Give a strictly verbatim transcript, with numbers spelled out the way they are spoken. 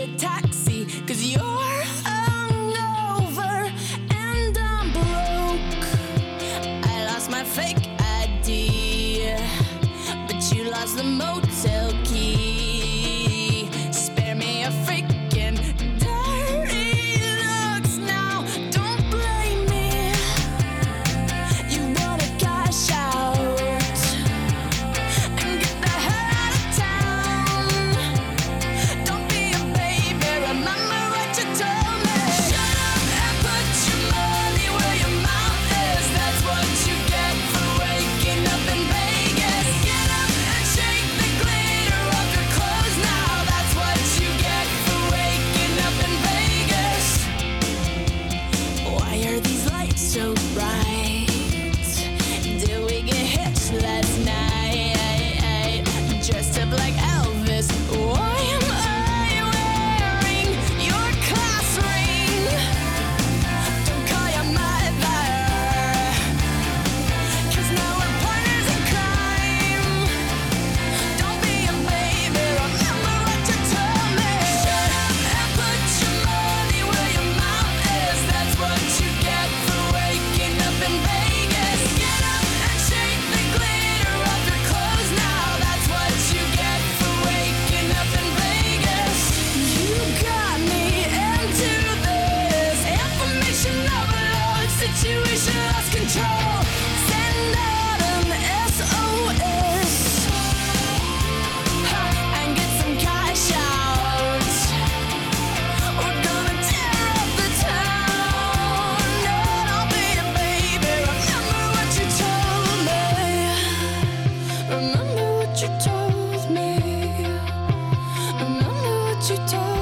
a taxi, cause you're hungover and I'm broke. I lost my fake I D, but you lost the motel key. Spare me a freaking dirty looks now, don't blame me. You wanna cash out and get the hell out of town. Don't be a baby, remember what you told me. Shut up and put your money where your mouth is. That's what you get for waking up in Vegas. Get up and shake the glitter off your clothes now. That's what you get for waking up in Vegas. Why are these lights so bright? Did we get hitched last night? Dressed up like Elvis. Why am I wearing your class ring? Don't call your mother, cause now we're partners in crime. Don't be a baby, remember what you told me. Shut up and put your money where your mouth is. That's what you get for waking up in Vegas. Get up and shake the glitter off your clothes now. That's what you get for waking up in Vegas. You got me into this information overload situation, lost control. Send out an S O S and get some cash out. We're gonna tear up the town. No, don't be a baby, remember what you told me. Remember what you told me. Remember what you told me.